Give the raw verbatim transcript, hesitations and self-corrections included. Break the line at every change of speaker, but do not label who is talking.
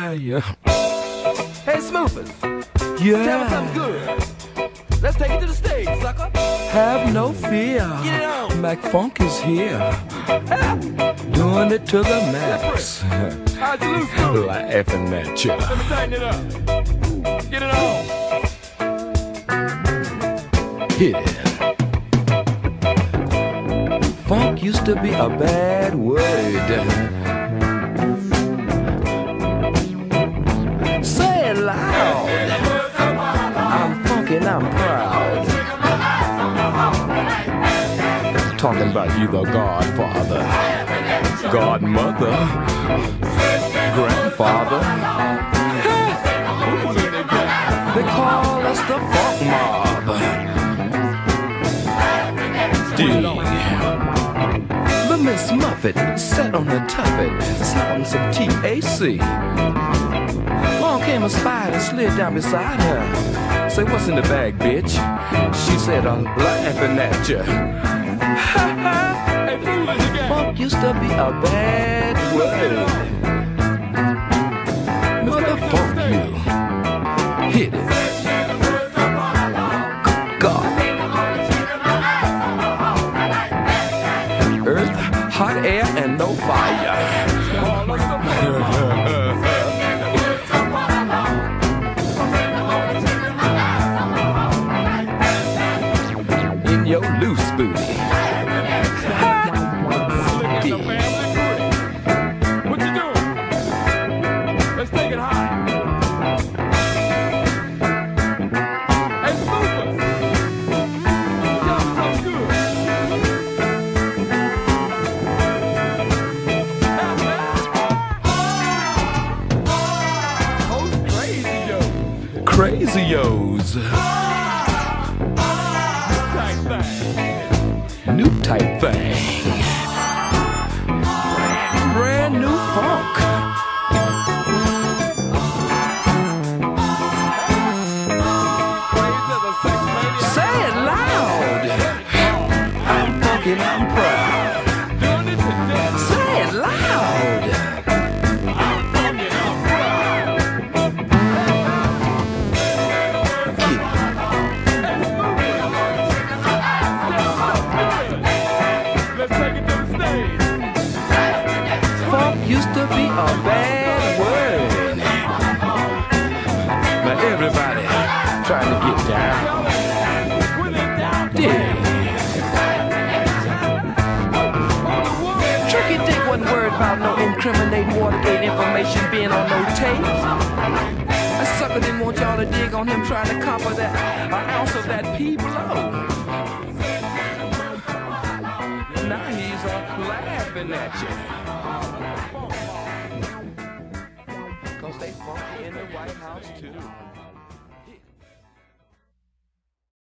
fire.
Hey, Smoofers.
Yeah.
Tell me something good. Let's take it to the stage, sucker.
Have no fear.
Get it on.
Mac Funk is here. Doing it to the max.
How'd you lose, Smooth?
Laughing at you.
Let me tighten it up. Get it on.
Hit it. Funk used to be a bad word. Say it loud. I'm funky and I'm proud. Talking about you, the godfather, godmother, grandfather. They call us the funk mob. Dig. But Miss Muffet sat on her tuffet, snorting some T H C. Along came a spider, slid down beside her. Say, what's in the bag, bitch? She said, I'm laughing at you. Ha ha! Hey, foolish again. Funk used to be a bad word. Motherfuck you. Hit it. God. Earth, hot air, and no fire. In your loose booty.
What you doing? Let's take it high. Hey, Smoofers. Tell me something good. Oh, crazy, yo.
Crazy-os.
Type thing.
New type thing. Brand new funk.
Crazy as a sex maniac.
Say it loud. I'm funky and I'm proud.
Doing it to death.
Say it loud.
I'm funky and I'm proud.
Get it.
Let's take it to the stage.
Funk used to be a bad word. Now everybody trying to get down.
When they're down,
Yeah.
on the wood.
Tricky Dick wasn't worried about no incriminating Watergate information being on no tapes. That sucker didn't want y'all to dig on him trying to copper that an ounce of that P blow. Now he's uh, laughing at you. Cause they funky in the White House too.